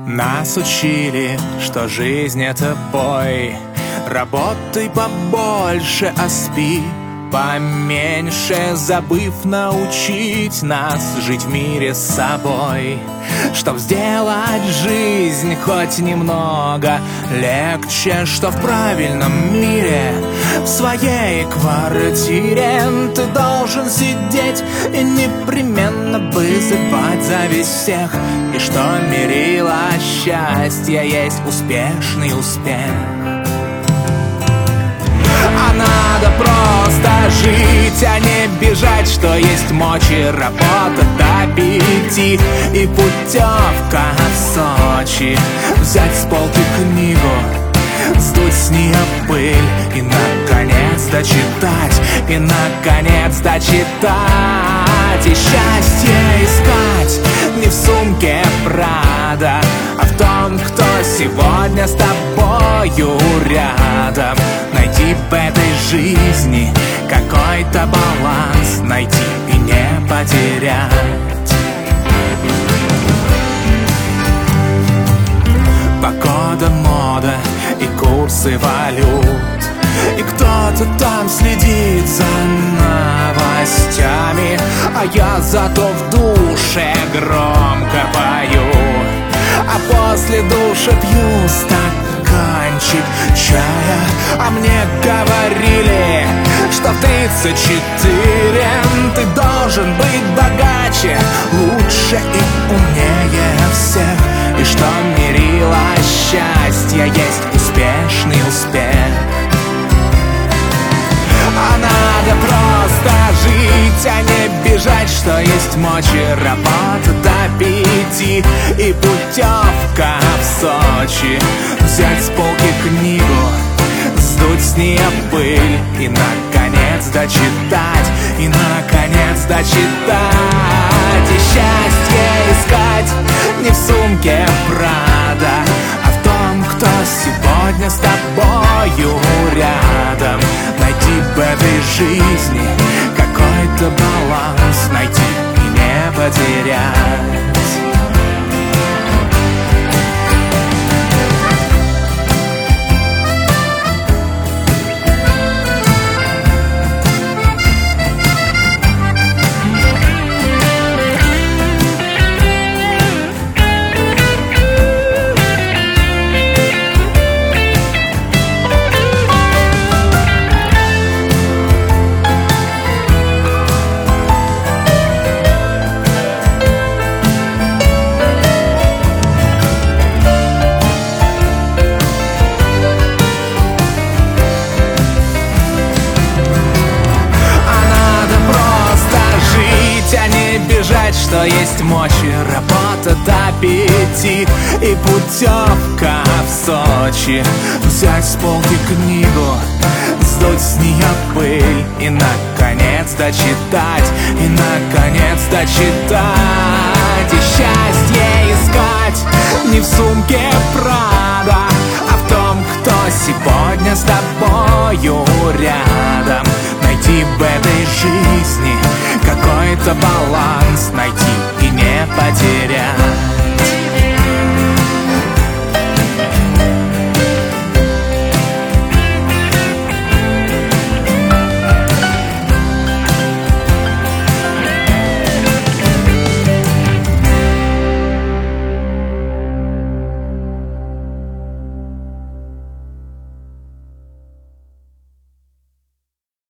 Нас учили, что жизнь — это бой. Работай побольше, а спи поменьше, забыв научить нас жить в мире с собой. Чтоб сделать жизнь хоть немного легче, что в правильном мире, в своей квартире ты должен сидеть и непременно вызывать зависть всех. И что мерило счастья есть успешный успех. А надо просто жить, а не бежать, что есть мочи. Работа до 5 и путевка в Сочи. Взять с полки книгу, сдуть с нее пыль и, наконец, дочитать, и, наконец, дочитать. И счастье искать не в сумке Прада, а в том, кто сегодня с тобою рядом. Найти в этой жизни какой-то баланс, найти и не потерять. Погода, мода и курсы валют, и кто-то там следит за новостями, а я зато в душе громко пою. А после душа пью стаканчик чая. А мне говорили, что в 34 ты должен быть богаче, лучше и умнее всех. И что мерило счастья есть успешный успех. А надо просто жить, а не бежать, что есть мочи. Работа до 5 и путевка в Сочи. Взять с полки книгу, сдуть с нее пыль и, наконец, дочитать, и, наконец, дочитать. И счастье искать не в сумке Прада, а в том, кто сегодня с тобою рядом. Найти в этой жизни какой-то баланс, найти и не потерять. Что есть мочи, работа до 5 и путевка в Сочи. Взять с полки книгу, сдуть с нее пыль и, наконец, дочитать, и, наконец, дочитать. И счастье искать